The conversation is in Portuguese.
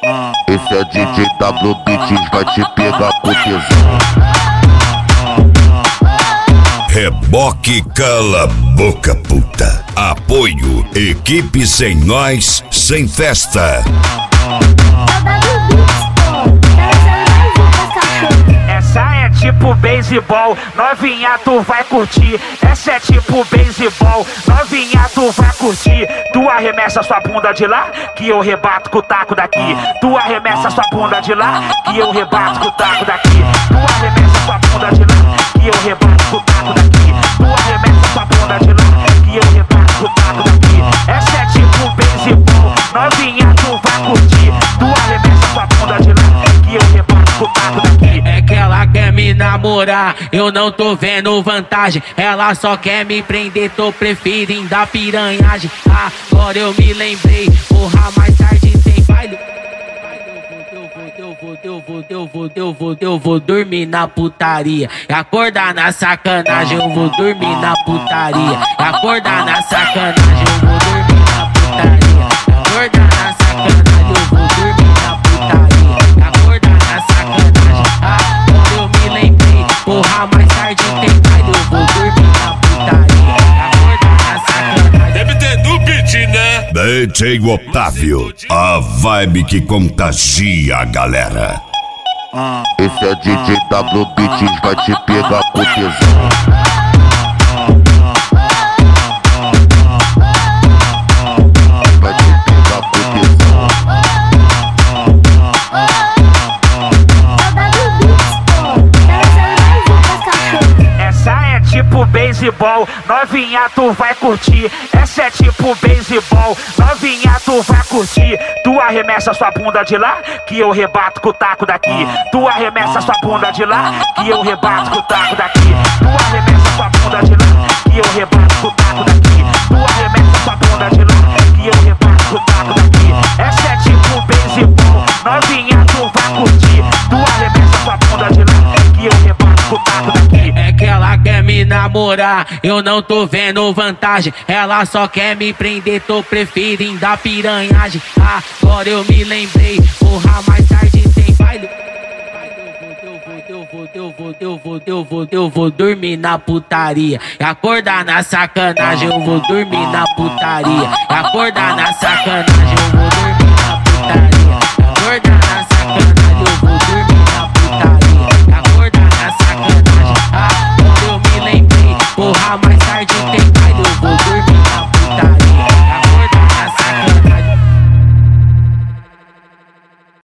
Esse é DJ W Beats, vai te pegar com tesão. Reboque cala boca puta. Apoio, equipe sem nós, sem festa. Essa é tipo beisebol, novinha tu vai curtir. Essa é tipo beisebol, novinha tu vai curtir. Tu arremessa sua bunda de lá, que eu rebato com o taco daqui. Tu arremessa sua bunda de lá, que eu rebato com o taco daqui. Tu arremessa sua bunda de lá, que eu rebato com o taco daqui. Tu arremessa sua bunda de lá, que eu rebato com o taco daqui. Essa é tipo beisebol, novinha tu vai curtir. Tu arremessa sua bunda de lá, que eu rebato com o taco daqui. É que ela quer me namorar, eu não tô vendo vantagem. Ela só quer me prender, tô preferindo a piranhagem. Agora eu me lembrei, porra, mais tarde tem baile. Eu vou dormir na putaria e acordar na sacanagem. Eu vou dormir na putaria e acordar na sacanagem. Eu vou dormir na putaria e acordar na sacanagem. Eu vou dormir na putaria e acordar na sacanagem. Agora eu me lembrei, porra, mais tarde tem baile. Eu vou dormir na putaria e acordar na sacanagem. Deve ter no beat, né? DJ Otávio, a vibe que contagia a galera. Esse é DJ W Beats, vai te pegar com tesão. Vai te pegar com tesão. Essa é tipo beisebol, novinha tu vai curtir. Essa é tipo beisebol, novinha tu vai curtir. Tu arremessa sua bunda de lá, que eu rebato com o taco daqui. Tu arremessa sua bunda de lá, que eu rebato com o taco daqui. Tu arremessa sua bunda de lá, que eu rebato com o taco daqui. Tu arremessa sua bunda de lá, que eu rebato com o taco daqui. Essa é tipo beisebol, novinha tu vai curtir. Tu arremessa sua bunda de lá, que eu rebato com o taco daqui. É que ela quer me namorar, eu não tô vendo vantagem. Ela só quer me prender, tô preferindo a piranhagem. Agora eu me lembrei, porra, mais tarde tem baile. Eu vou dormir na putaria e acordar na sacanagem. Eu vou dormir na putaria e acordar na sacanagem.